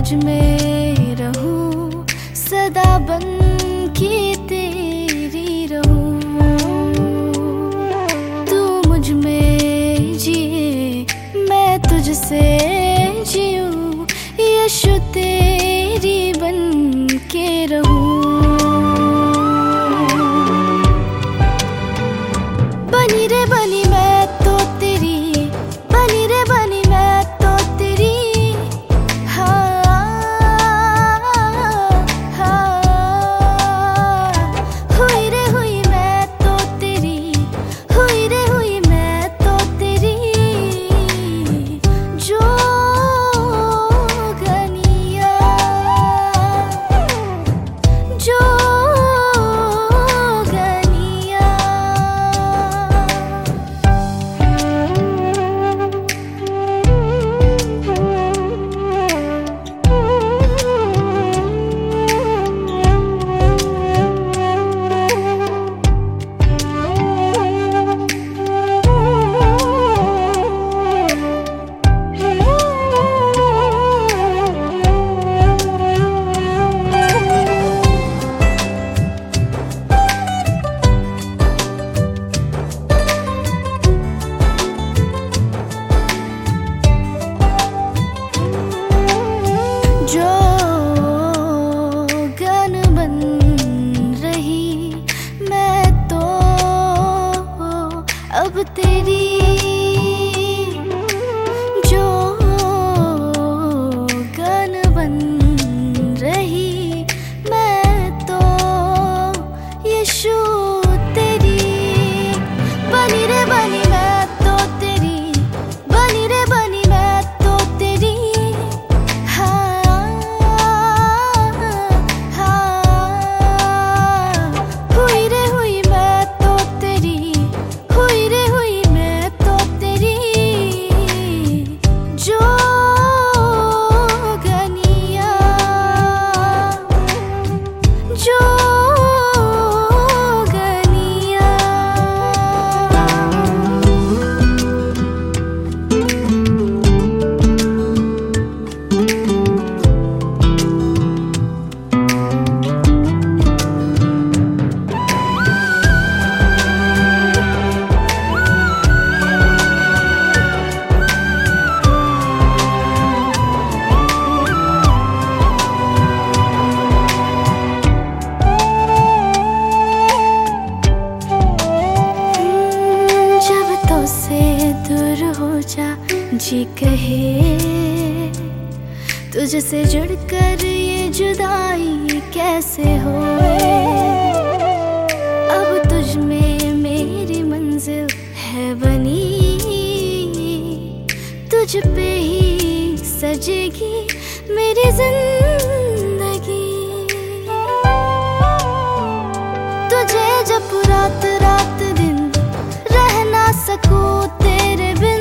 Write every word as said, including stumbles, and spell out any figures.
तुझ में रहूं, सदा बन के तेरी रहूं। तू मुझ में जिए, मैं तुझसे जीऊं, यीशु तेरी बन के रहूं। बनी रे बनी मैं तो तेरी, बनी रे बनी मैं तो तेरी। हाँ हाँ, हुई रे हुई मैं तो तेरी, हुई रे हुई मैं तो तेरी। जो गनिया, जो अब तेरी, जो गन बन रही मैं तो यीशु तेरी। बनी रे बनी मैं तो तेरी, बनी रे बनी मैं तो तेरी। हाँ हाँ, हुई रे हुई मैं तो तेरी, हुई रे हुई मैं तो तेरी। जो गनिया, जो गनिया। जी कहे तुझसे जुड़कर ये जुदाई कैसे होए। अब तुझ में मेरी मंजिल है बनी, तुझ पे ही सजेगी मेरी जिंदगी। तुझे जब रात रात दिन रह ना सकूं तेरे बिन,